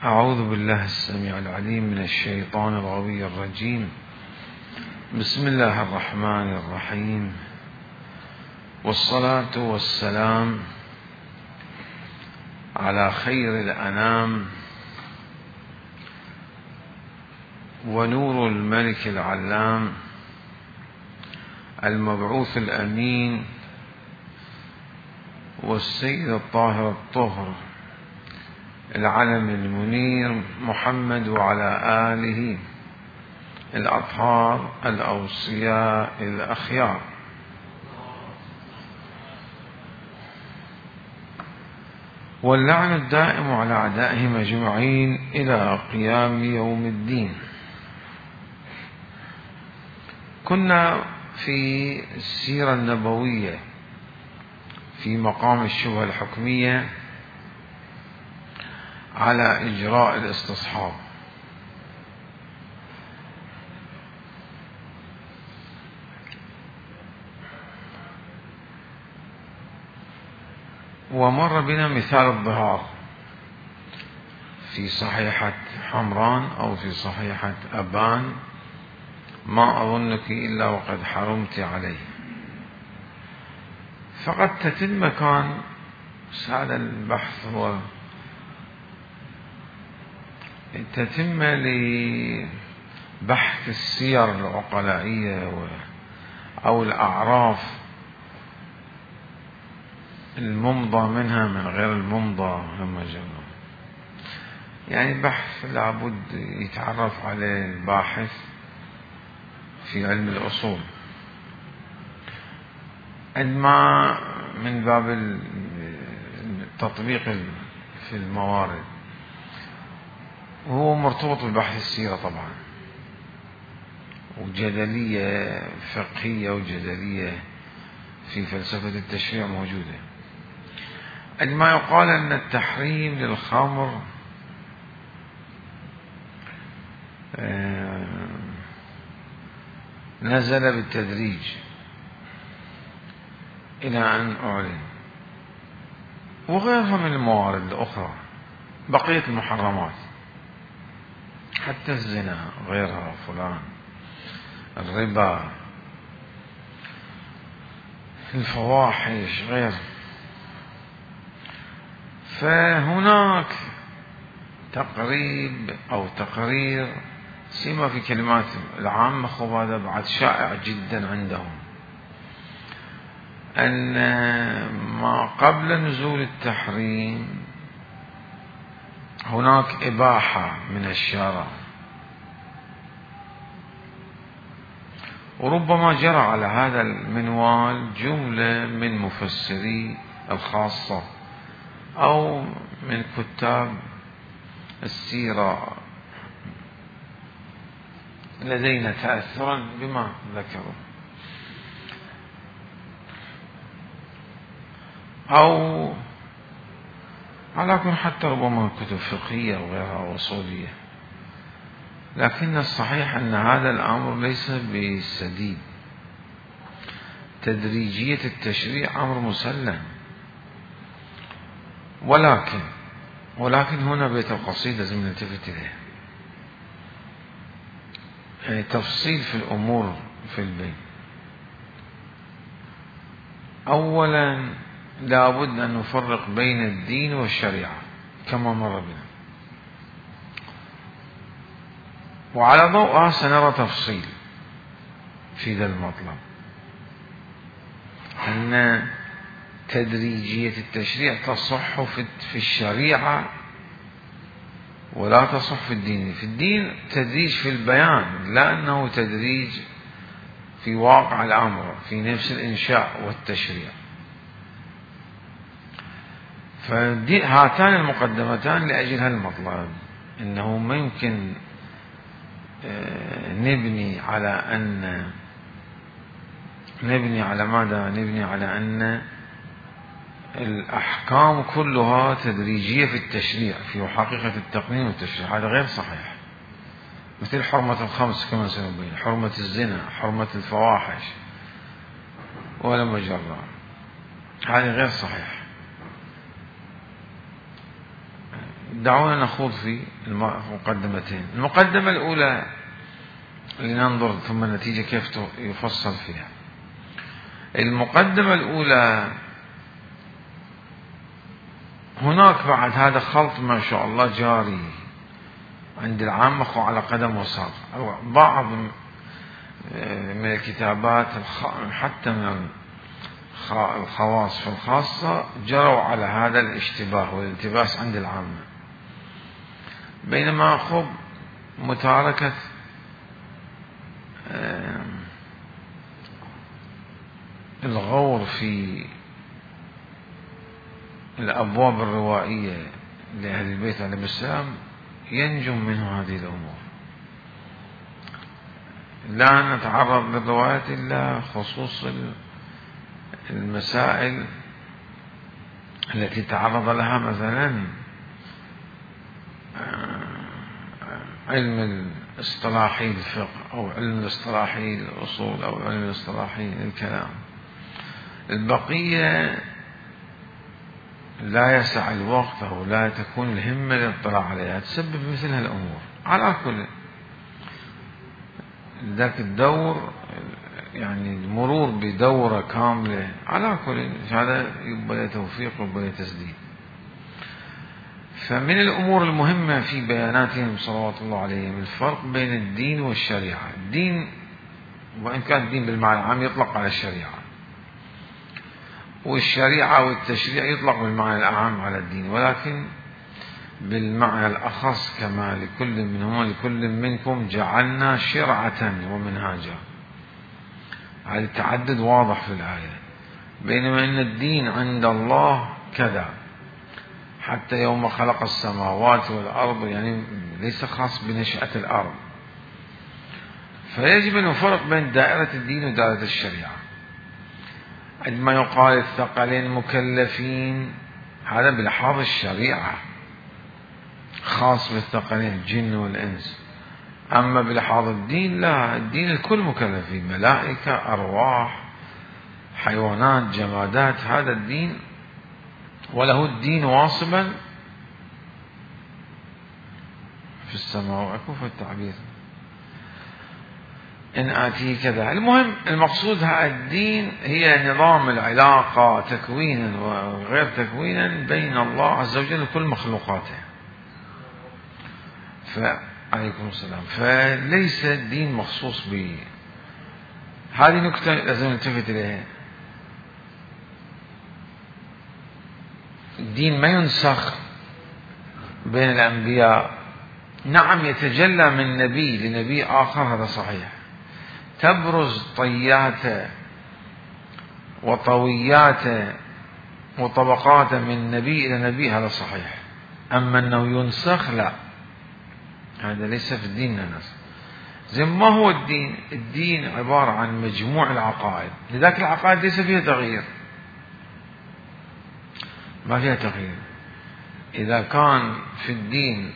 أعوذ بالله السميع العليم من الشيطان الغوي الرجيم. بسم الله الرحمن الرحيم، والصلاة والسلام على خير الأنام ونور الملك العلام المبعوث الأمين والسيد الطاهر الطهر العلم المنير محمد وعلى آله الأطهار الأوصياء الأخيار. واللعن الدائم على أعدائهم أجمعين إلى قيام يوم الدين. كنا في السيرة النبوية في مقام الشبهة الحكمية على إجراء الاستصحاب، ومر بنا مثال الظهار في صحيحة حمران أو في صحيحة أبان، ما أظنك إلا وقد حرمت عليه. فقد تتم كان هذا البحث هو تتم لبحث السير العقلائية أو الأعراف الممضى منها من غير الممضى، يعني بحث لابد يتعرف عليه الباحث في علم الأصول، عندما من باب التطبيق في الموارد، وهو مرتبط ببحث السيرة طبعا، وجدلية فقهية وجدلية في فلسفة التشريع موجودة. عندما يقال أن التحريم للخمر نزل بالتدريج إلى أن أعلن، وغيرها من الموارد الأخرى، بقية المحرمات حتى الزنا غيرها، فلان الربا، الفواحش غير. فهناك تقريب أو تقرير سيما في كلمات العامة، خب هذا بعد شائع جدا عندهم، أن ما قبل نزول التحريم هناك إباحة من الشارع، وربما جرى على هذا المنوال جملة من مفسري الخاصة أو من كتاب السيرة لدينا تأثرا بما ذكروا، أو على كل حتى ربما كتب فقهية وغيرها أصولية. لكن الصحيح أن هذا الأمر ليس بالسديد، تدريجية التشريع أمر مسلم، ولكن هنا بيت القصيدة لازم نلتفت إليه، يعني تفصيل في الأمور في البين. أولا لابد أن نفرق بين الدين والشريعة كما مر بنا، وعلى ضوءها سنرى تفصيل في ذا المطلب، أن تدريجية التشريع تصح في الشريعة ولا تصح في الدين. في الدين تدريج في البيان، لا أنه تدريج في واقع الأمر في نفس الإنشاء والتشريع. فهاتان المقدمتان لأجل هالمطلب، إنه ما يمكن نبني على ماذا؟ نبني على أن الأحكام كلها تدريجية في التشريع في حقيقة التقنين والتشريع، هذا غير صحيح. مثل حرمة الخمس كما سنبين، حرمة الزنا، حرمة الفواحش ولا مجرى، هذا غير صحيح. دعونا نخوض في المقدمتين. المقدمة الأولى لننظر ثم النتيجة كيف يفصل فيها. المقدمة الأولى، هناك بعد هذا خلط ما شاء الله جاري عند العامة على قدم وساق. بعض من الكتابات حتى من الخواص في الخاصة جروا على هذا الاشتباه والالتباس عند العامة، بينما خب متاركة الغور في الأبواب الروائية لأهل البيت عليهم السلام ينجم منه هذه الأمور. لا نتعرض للروايات إلا خصوص المسائل التي تعرض لها مثلا علم الاصطلاحي الفقه أو علم الاصطلاحي الأصول أو علم الاصطلاحي الكلام. البقية لا يسع الوقت أو لا تكون الهمة للاطلاع عليها، تسبب مثل هالأمور. على كل ذاك الدور يعني المرور بدورة كاملة على كل هذا يبقى توفيق ويبقى تسديد. فمن الأمور المهمة في بياناتهم صلوات الله عليهم الفرق بين الدين والشريعة. الدين وإن كان الدين بالمعنى العام يطلق على الشريعة، والشريعة والتشريع يطلق بالمعنى الأعم على الدين، ولكن بالمعنى الأخص كما لكل منهم لكل منكم جعلنا شرعة ومنهاجا. هذا التعدد واضح في الآية. بينما أن الدين عند الله كذا حتى يوم خلق السماوات والأرض، يعني ليس خاص بنشأة الأرض. فيجب أن نفرق بين دائرة الدين ودائرة الشريعة. عندما يقال الثقلين مكلفين هذا بلحاظ الشريعة خاص بالثقلين الجن والإنس، أما بلحاظ الدين لا، الدين الكل مكلفين، ملائكة، أرواح، حيوانات، جمادات، هذا الدين. وله الدين واصبا في السماء. أكوف التعبير إن آتي كذا. المهم المقصود الدين هي نظام العلاقة تكوينا وغير تكوينا بين الله عز وجل وكل مخلوقاته. عليكم السلام. فليس الدين مخصوص به. هذه نكتة لازم نلتفت إليها. الدين ما ينسخ بين الأنبياء. نعم يتجلى من نبي لنبي آخر، هذا صحيح، تبرز طياته وطوياته وطبقاته من نبي إلى نبي، هذا صحيح. أما أنه ينسخ لا، هذا ليس في الدين ناس. زي ما هو الدين، الدين عبارة عن مجموع العقائد، لذلك العقائد ليس فيها تغيير، ما فيها تغيير. إذا كان في الدين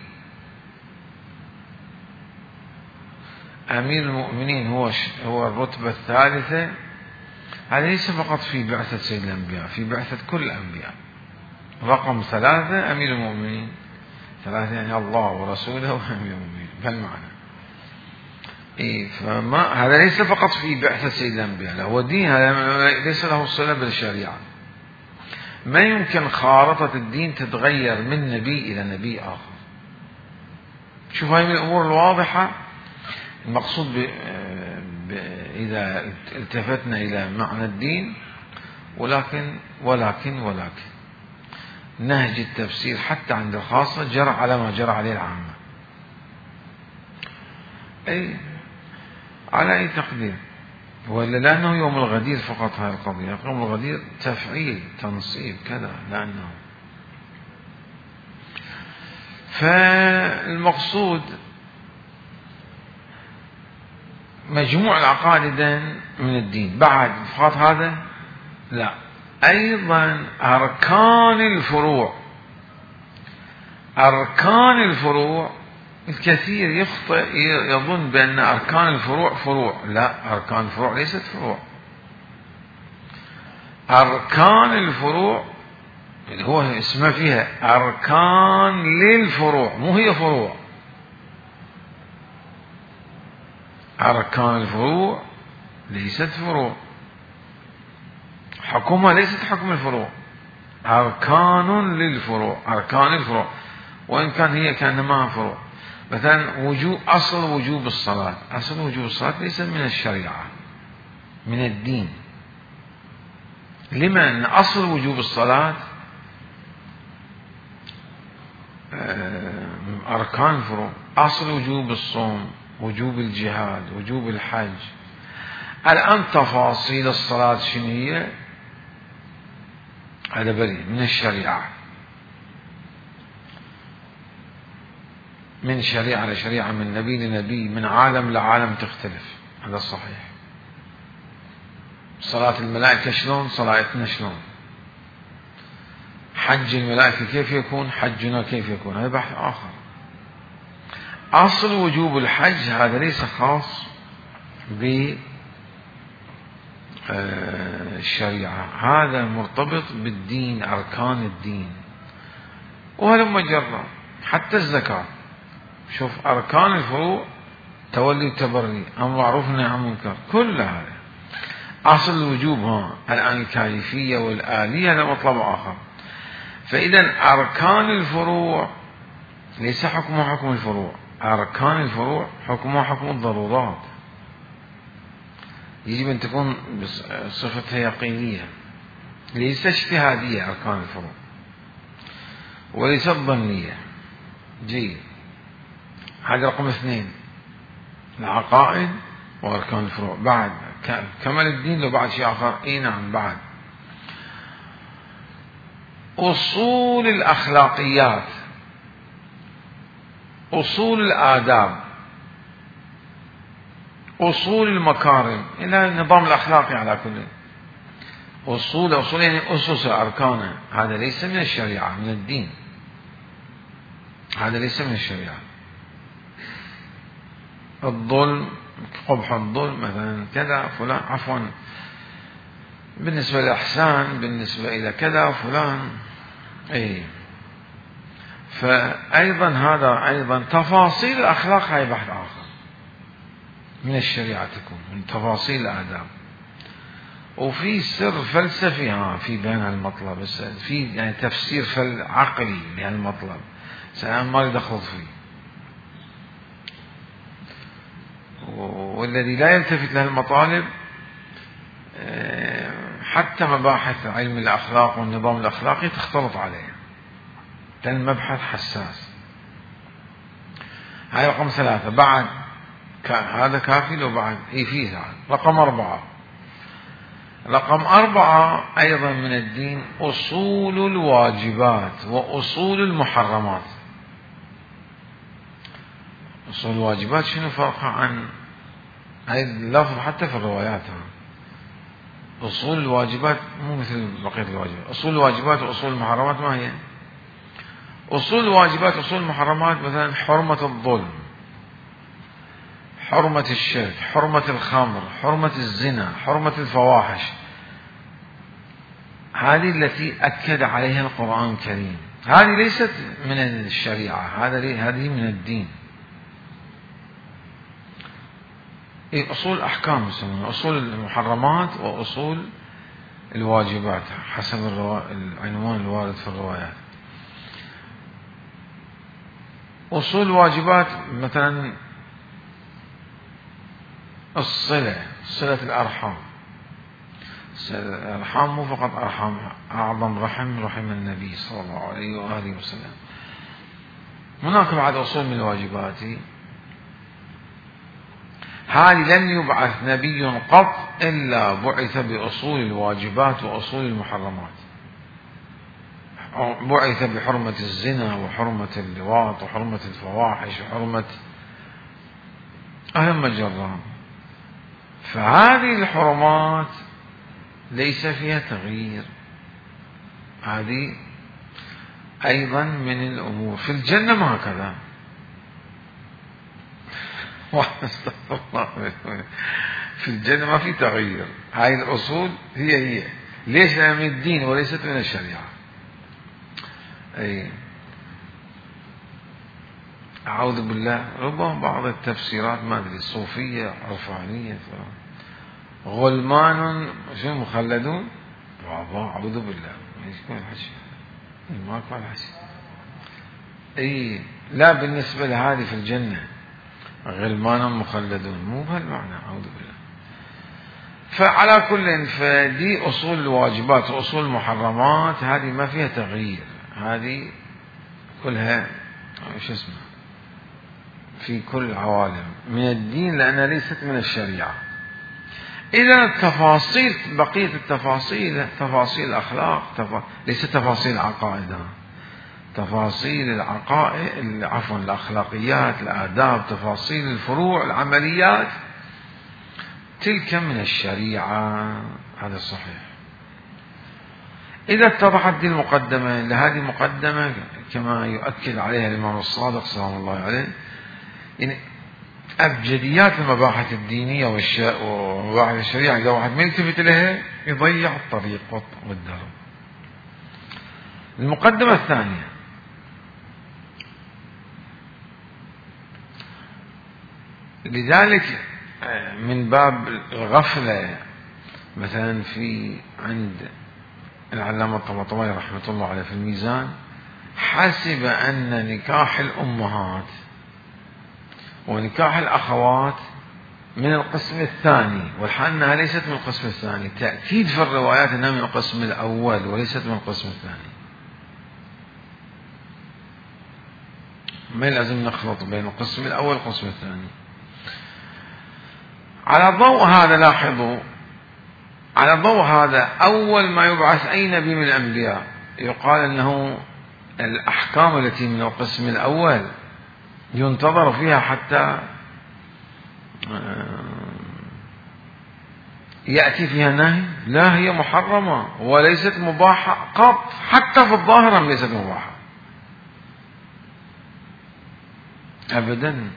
أمير المؤمنين هو الرتبة الثالثة، هذا ليس فقط في بعثة سيد الأنبياء، في بعثة كل الأنبياء. رقم 3 أمير المؤمنين، 3 يعني الله ورسوله وأمير المؤمنين بهالمعنى. فما هذا ليس فقط في بعثة سيد الأنبياء، هو دين، هذا ليس له صلة بالشريعة. ما يمكن خارطة الدين تتغير من نبي إلى نبي آخر. شوف هاي من الأمور الواضحة. المقصود إذا التفتنا إلى معنى الدين، ولكن نهج التفسير حتى عند الخاصة جرى على ما جرى عليه العامة. على أي تقدير، ولا لأنه يوم الغدير فقط هاي القضية، يوم الغدير تفعيل تنصيب كذا، لأنه فالمقصود مجموع العقائد من الدين. بعد فقط هذا لا، أيضا أركان الفروع الكثير يخطئ يظن بأن أركان الفروع فروع. لا، أركان الفروع ليست فروع. أركان الفروع اللي هو اسمها فيها أركان للفروع، مو هي فروع. أركان الفروع ليست فروع، حكمها ليست حكم الفروع، أركان للفروع، أركان الفروع، وإن كان هي كأنما فروع. مثلا أصل وجوب الصلاة، أصل وجوب الصلاة ليس من الشريعة، من الدين. لما؟ أن أصل وجوب الصلاة أركان الفروع. أصل وجوب الصوم، وجوب الجهاد، وجوب الحج. الآن تفاصيل الصلاة شنو هي؟ هذا بريء من الشريعة، من شريعة لشريعة، من نبي لنبي، من عالم لعالم تختلف. هذا صحيح. صلاة الملائكة شلون؟ صلاتنا شلون؟ حج الملائكة كيف يكون؟ حجنا كيف يكون؟ هذا بحث آخر. أصل وجوب الحج هذا ليس خاص بالشريعة، هذا مرتبط بالدين، أركان الدين. وهلما جرى حتى الزكاة، شوف أركان الفروع، تولي التبري، أمر معروف والنهي عن المنكر، كل هذا أصل وجوبها. الآن الكيفية والآلية هذا مطلب آخر. فإذا أركان الفروع ليس حكمها حكم الفروع، أركان الفروع حكمها حكم الضرورات. يجب أن تكون بصفتها يقينية، ليس اجتهادية أركان الفروع، وليس ظنية. جيد. هذا رقم 2، العقائد وأركان الفروع. بعد كمال الدين لو بعد شيء آخر. إيه نعم، بعد أصول الأخلاقيات، أصول الآداب، أصول المكارم، إلى النظام الأخلاقي على كل. أصول يعني أسس أركانه. هذا ليس من الشريعة، من الدين، هذا ليس من الشريعة. الظلم، قبح الظلم مثلا، كذا فلان، عفوا بالنسبة للإحسان، بالنسبة إلى كذا فلان. إيه. فأيضا هذا أيضا تفاصيل الأخلاق هي بحث آخر من الشريعة، تكون من تفاصيل الآداب. وفي سر فلسفي في بيان المطلب، في يعني تفسير عقلي لهالمطلب، سأنا ما يدخل فيه. والذي لا يلتفت له المطالب، حتى مباحث علم الأخلاق والنظام الأخلاقي تختلط عليه، لأن المبحث حساس. هاي رقم 3. بعد هذا كافي لو بعد فيه. رقم 4. رقم 4 أيضا من الدين أصول الواجبات وأصول المحرمات. أصول الواجبات شنو فرقها عن هاي اللفظ حتى في الروايات؟ أصول الواجبات مو مثل بقية الواجبات. أصول الواجبات وأصول المحرمات ما هي؟ أصول الواجبات وأصول المحرمات مثلا حرمة الظلم، حرمة الشرك، حرمة الخمر، حرمة الزنا، حرمة الفواحش. هذه التي أكد عليها القرآن الكريم، هذه ليست من الشريعة، هذه من الدين. أصول أحكام يسمونها أصول المحرمات وأصول الواجبات حسب العنوان الوارد في الروايات. أصول الواجبات مثلا صلة الأرحام. الأرحام مو فقط أرحام، أعظم رحم النبي صلى الله عليه وآله وسلم. هناك بعد أصول من الواجبات، هذه لم يبعث نبي قط إلا بعث بأصول الواجبات وأصول المحرمات. بعث بحرمة الزنا وحرمة اللواط وحرمة الفواحش وحرمة أهم الجرام. فهذه الحرمات ليس فيها تغيير، هذه أيضا من الأمور. في الجنة ما هكذا. في الجنة ما في تغيير، هاي الأصول هي. ليش؟ لأنها من الدين وليست من الشريعة. أي أعوذ بالله، ربما بعض التفسيرات ما أدري صوفية عرفانية غلمان شنو مخلدون، أعوذ بالله ما يكون الحكي، ما كان الحكي. أي لا، بالنسبة لهذه في الجنة غلمان مخلدون، مو بهالمعنى، أعوذ بالله. فعلى كل، فدي أصول الواجبات وأصول المحرمات، هذه ما فيها تغيير، هذه كلها شو اسمه في كل العوالم من الدين، لأنها ليست من الشريعة. إذا التفاصيل، بقية التفاصيل تفاصيل الأخلاق، ليست تفاصيل عقائد، تفاصيل العقائد، عفوا الأخلاقيات، الآداب، تفاصيل الفروع، العمليات، تلك من الشريعة، هذا صحيح. إذا اتضحت دي المقدمة، لهذه المقدمة كما يؤكد عليها الإمام الصادق سلام الله عليه، يعني أبجديات المباحث الدينية ومباحث الشريعة إذا واحد ما يلتفت لها يضيع الطريق والدرب. المقدمة الثانية، لذلك من باب الغفلة مثلا في عند العلامة الطباطبائي رحمة الله عليه في الميزان، حسب أن نكاح الأمهات ونكاح الأخوات من القسم الثاني، والحال أنها ليست من القسم الثاني، تأكيد في الروايات أنها من القسم الأول وليست من القسم الثاني. ما لازم نخلط بين القسم الأول والقسم الثاني. على ضوء هذا لاحظوا، على ضوء هذا أول ما يبعث أي نبي من الأنبياء يقال أنه الأحكام التي من القسم الأول ينتظر فيها حتى يأتي فيها نهي، لا هي محرمة وليست مباحة قط، حتى في الظاهرة ليست مباحة أبدا.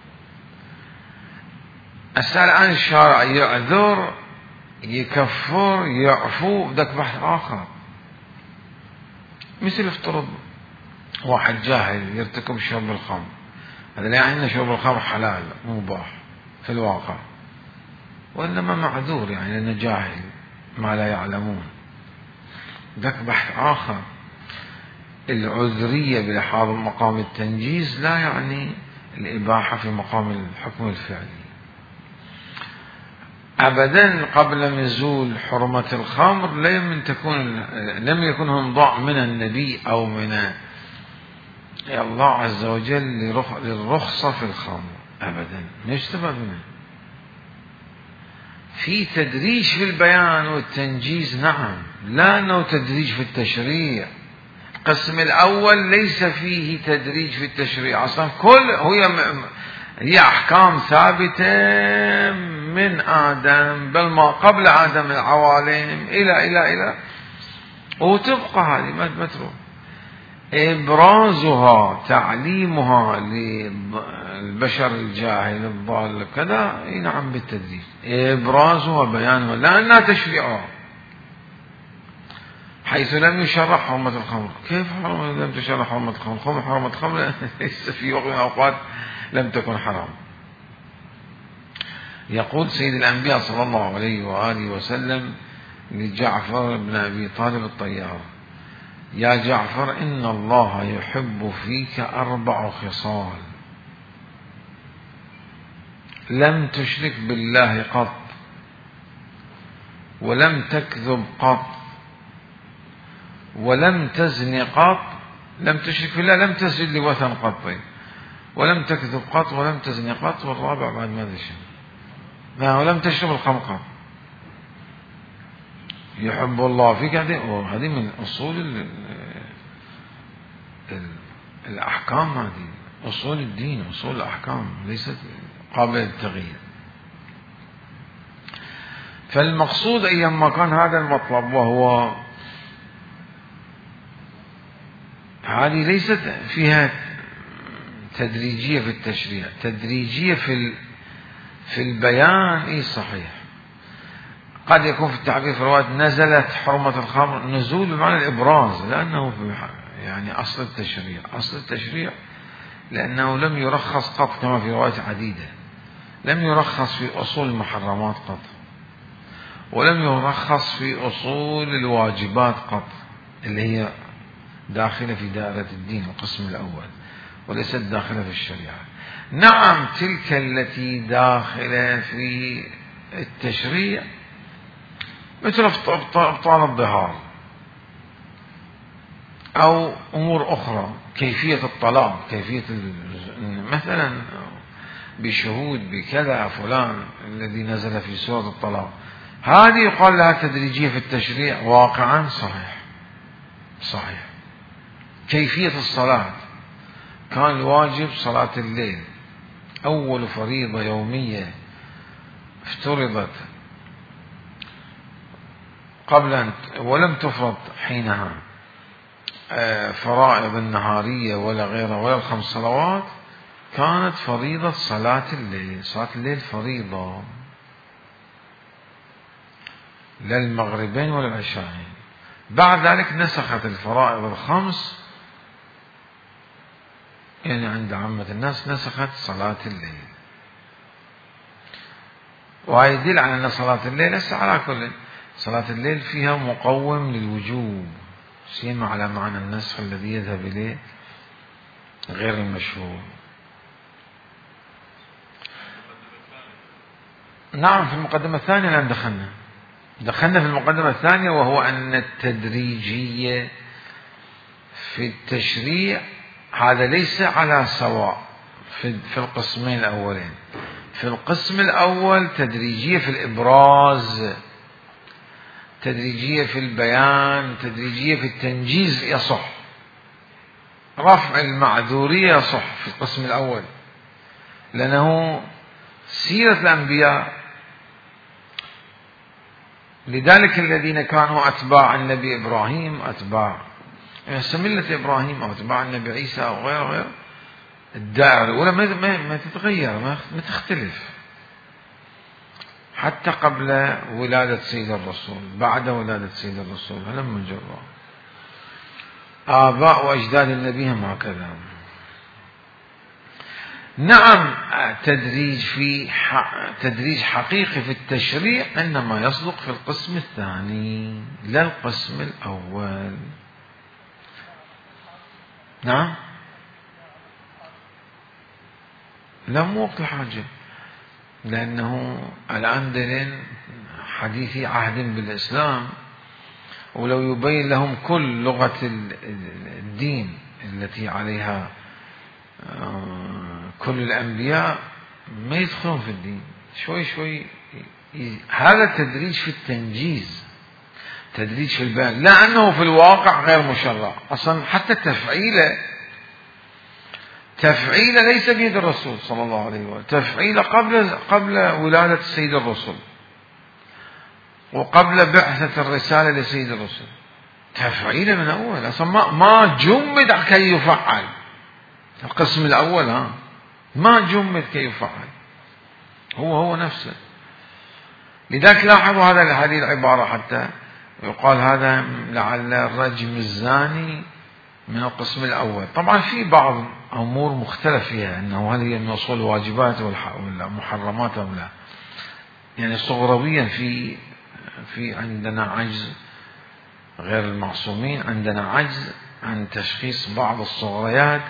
أسأل عن الشارع يعذر يكفر يعفو، بدك بحث آخر. مثل افترض واحد جاهل يرتكب شرب الخمر، هذا لا يعني أن شرب الخمر حلال مباح في الواقع، وإنما معذور يعني لأنه جاهل ما لا يعلمون، بدك بحث آخر. العذرية بلحاظ مقام التنجيز لا يعني الإباحة في مقام الحكم الفعلي أبدا. قبل نزول حرمة الخمر لم يكن انضاء من النبي أو من الله عز وجل للرخصة في الخمر أبدا، نستفاد منه. في تدريج في البيان والتنجيز نعم، لا أنه تدريج في التشريع. القسم الأول ليس فيه تدريج في التشريع أصلا، هي أحكام ثابتة من آدم، بل ما قبل آدم العوالم إلى وتبقى هذه ما تروح. إبرازها تعليمها للبشر الجاهل الضال كذا نعم بالتدريج، إبرازها بيانها لأنها تشريعها، حيث لم يشرع حرمة الخمر. كيف لم تشرع حرمة الخمر؟ حرمة الخمر ليس في وقت من الأوقات لم تكن حرام. يقول سيد الأنبياء صلى الله عليه وآله وسلم لجعفر بن أبي طالب الطيار: يا جعفر إن الله يحب فيك 4 خصال لم تشرك بالله قط، ولم تكذب قط، ولم تزن قط، لم تشرك بالله، لم تسجد لوثن قط، ولم تكذب قط، ولم تزن قط، والرابع بعد ما ذشن، ولم تشرب الخمر قط. يحب الله فيك، هذه من أصول الأحكام، هذه أصول الدين، أصول الأحكام ليست قابلة للتغيير. فالمقصود أيما كان هذا المطلب، وهو هذه ليست فيها تدريجية في التشريع، تدريجية في البيان. صحيح قد يكون في التعبير في الرواية نزلت حرمة الخمر، نزول بمعنى الإبراز، لأنه يعني أصل التشريع. أصل التشريع لأنه لم يرخص قط كما في روايات عديدة، لم يرخص في أصول المحرمات قط، ولم يرخص في أصول الواجبات قط اللي هي داخلة في دائرة الدين القسم الأول، وليست داخلة في الشريعة. نعم تلك التي داخلة في التشريع مثل أبطال الظهار أو أمور أخرى، كيفية الطلاق، كيفية مثلا بشهود بكذا فلان الذي نزل في سورة الطلاق، هذه يقال لها تدريجية في التشريع واقعا صحيح. كيفية الصلاة، كان الواجب صلاة الليل أول فريضة يومية افترضت قبل ولم تفرض حينها فرائض النهارية ولا غيرها ولا الخمس صلوات، كانت فريضة صلاة الليل. صلاة الليل فريضة، لا المغربين ولا العشاءين. بعد ذلك نسخت الفرائض الخمس، يعني عند عامة الناس نسخت صلاة الليل، ويدل على أن صلاة الليل ليس على كل صلاة الليل فيها مقوم للوجوب، سيما على معنى النسخ الذي يذهب إليه غير المشهور. نعم في المقدمة الثانية الآن دخلنا في المقدمة الثانية، وهو أن التدريجية في التشريع هذا ليس على سواء في القسمين الأولين. في القسم الأول تدريجية في الإبراز، تدريجية في البيان، تدريجية في التنجيز يصح، رفع المعذورية يصح في القسم الأول، لأنه سيرة الأنبياء. لذلك الذين كانوا أتباع النبي إبراهيم، أتباع ملة إبراهيم أو أتباع النبي عيسى أو غير الدائرة الأولى ما تتغير، ما تختلف، حتى قبل ولادة سيد الرسول، بعد ولادة سيد الرسول هلم جرا. آباء وأجداد النبي هم هكذا. نعم تدريج حقيقي في التشريع إنما يصدق في القسم الثاني لا القسم الأول. نعم لا مو وقت الحاجة، لأنه الآن دلين حديثي عهد بالإسلام، ولو يبين لهم كل لغة الدين التي عليها كل الأنبياء ما يدخلون في الدين، شوي شوي. هذا تدريج في التنجيز، تدريج في البيان، لا أنه في الواقع غير مشرع أصلا. حتى تفعيله ليس بيد الرسول صلى الله عليه وسلم، تفعيله قبل ولادة السيد الرسول وقبل بعثة الرسالة لسيد الرسول، تفعيله من أول أصلا ما جمد كي يفعل. القسم الأول ما جمد كي يفعل، هو نفسه. لذلك لاحظوا هذه العبارة، حتى يقال هذا لعل الرجم الزاني من القسم الأول. طبعا في بعض أمور مختلف فيها، أنه هل هي من أصول الواجبات ولا محرمات أو لا. يعني صغرويا في عندنا عجز، غير المعصومين عندنا عجز عن تشخيص بعض الصغريات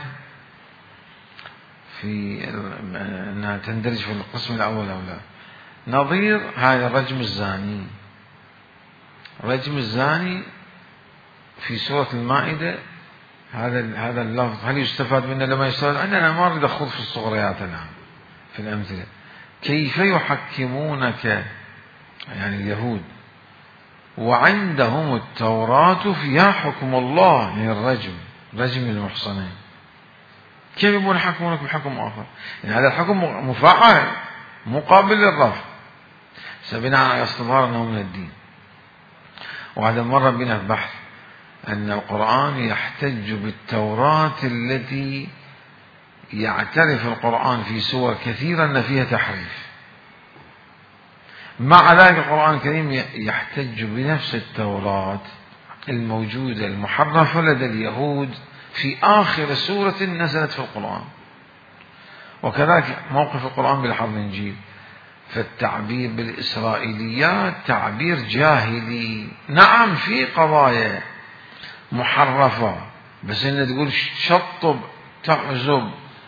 في أنها تندرج في القسم الأول أو لا. نظير هذا الرجم الزاني. الرجم الزاني في سورة المائدة، هذا اللفظ هل يستفاد منه لما يستفاد؟ أنا ما أريد أخوض في الصغريات الآن في الأمثلة. كيف يحكمونك، يعني اليهود، وعندهم التوراة فيها حكم الله، يعني رجم المحصنين. كيف يبون يحكمونك بحكم آخر؟ يعني هذا الحكم مفعل مقابل للرفع، بناء على استظهار أنه من الدين. وهذا مرة بنا في بحث أن القرآن يحتج بالتوراة التي يعترف القرآن في سور كثيرة أن فيها تحريف، مع ذلك القرآن الكريم يحتج بنفس التوراة الموجودة المحرفة لدى اليهود في آخر سورة نزلت في القرآن، وكذلك موقف القرآن بالحرف الإنجيل. فالتعبير بالإسرائيليات تعبير جاهلي. نعم في قضايا محرفة، بس إن تقول شطب تعزب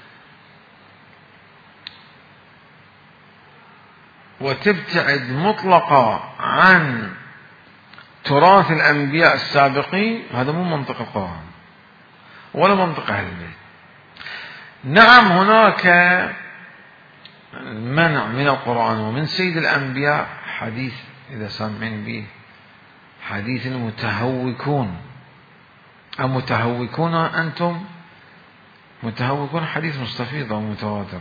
وتبتعد مطلقة عن تراث الأنبياء السابقين، هذا مو منطق القرآن ولا منطق أهل البيت. نعم هناك منع من القرآن ومن سيد الأنبياء حديث، إذا سامعين به، حديث المتهوكون. أمتهوكون أنتم؟ متهوكون حديث مستفيض أو متواتر.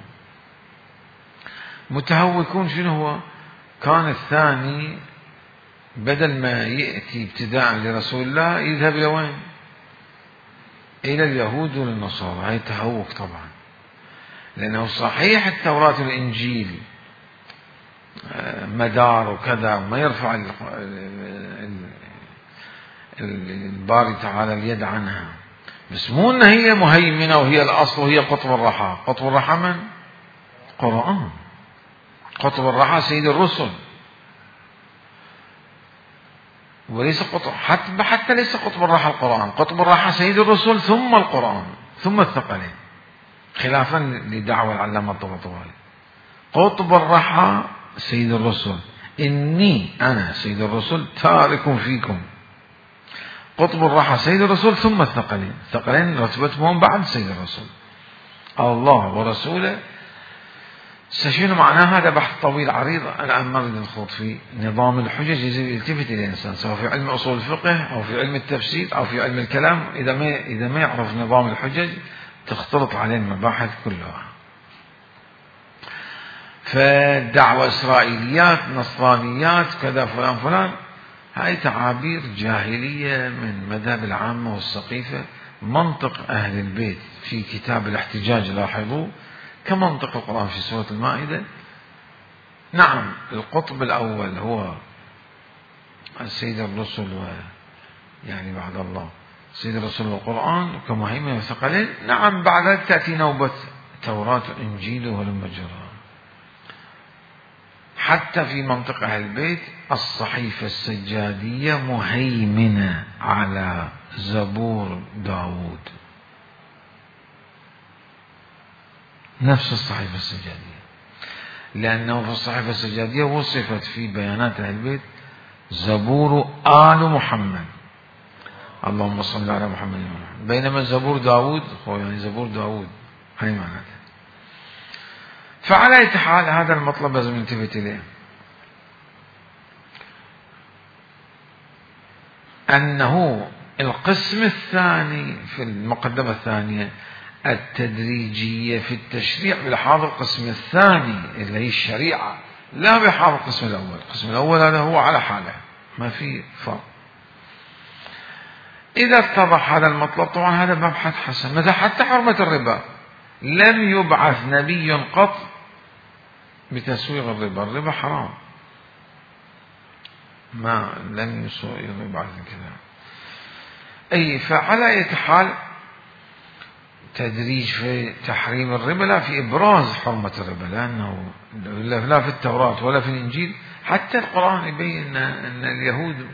متهوكون شنو هو؟ كان الثاني بدل ما يأتي ابتداء لرسول الله يذهب إلى وين؟ إلى اليهود والنصارى. هاي تهوك طبعا، لأنه صحيح التوراة والإنجيل مدار وكذا، ما يرفع الباري تعالى اليد عنها، بس مو أنها هي مهيمنة وهي الأصل وهي قطب الرحى. قطب الرحى من؟ قرآن. قطب الرحى سيد الرسل، وليس قطب حتى ليس قطب الرحى القرآن. قطب الرحى سيد الرسل ثم القرآن ثم الثقلين، خلافا لدعوى العلامة الطباطبائي. قطب الرحى سيد الرسل، إني أنا سيد الرسل تارك فيكم. قطب الرحى سيد الرسل ثم الثقلين. الثقلين رتبتهم بعد سيد الرسل، الله ورسوله. شنو معناه؟ هذا بحث طويل عريض، الآن ما بدنا نخوض فيه. نظام الحجج يجب يلتفت إلى الإنسان، سواء في علم أصول الفقه أو في علم التفسير أو في علم الكلام. إذا ما يعرف نظام الحجج تختلط عليه المباحث كلها. فالدعوة إسرائيليات، نصرانيات، كذا فلان فلان، هاي تعابير جاهلية من مذهب العامة والسقيفة. منطق أهل البيت في كتاب الاحتجاج لاحظوا كمنطق القرآن في سورة المائدة. نعم القطب الأول هو السيد الرسل يعني بعد الله سيد الرسل والقرآن كمهيمن وثقلين. نعم بعد ذلك تأتي نوبة توراة وإنجيل ولما جرى. حتى في منطق أهل البيت الصحيفة السجادية مهيمنة على زبور داود، نفس الصحيفة السجادية، لأنه في الصحيفة السجادية وصفت في بيانات أهل البيت زبور آل محمد، اللهم صل على محمد، بينما زبور داود هو يعني زبور داود. هاي معناته. فعلى أي حال هذا المطلب لازم ننتبه إليه، أنه القسم الثاني في المقدمة الثانية التدريجية في التشريع بلحاظ القسم الثاني اللي هي الشريعة، لا بلحاظ القسم الأول. القسم الأول هذا هو على حاله ما في فرق. إذا اتضح هذا المطلب طبعا هذا مبحث حسن. مثلا حتى حرمة الربا، لم يبعث نبي قط بتسويغ الربا. الربا حرام، ما لم يبعث كذا. أي فعلى أي حال تدريج في تحريم الربا لا في إبراز حرمة الربا، لأنه لا في التوراة ولا في الإنجيل. حتى القرآن يبين أن اليهود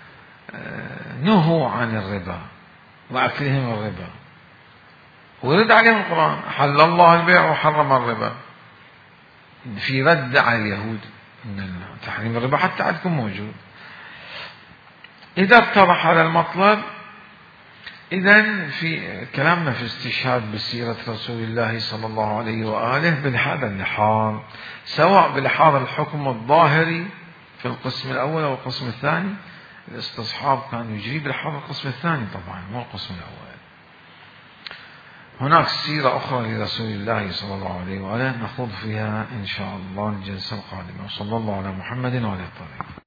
نهوا عن الربا وأكلهم الربا، ورد عليهم القرآن حل الله البيع وحرم الربا، في رد على اليهود أن تحريم الربا حتى عندكم موجود. إذا اتضح هذا المطلب، إذن في كلامنا في استشهاد بسيرة رسول الله صلى الله عليه وآله بهذا اللحاظ، سواء بلحاظ الحكم الظاهري في القسم الأول أو القسم الثاني. الاستصحاب كان يجري بلحاظ القسم الثاني طبعا مو القسم الأول. هناك سيرة أخرى لرسول الله صلى الله عليه وآله نخوض فيها إن شاء الله الجلسة القادمة. وصلى الله على محمد وعلى آله.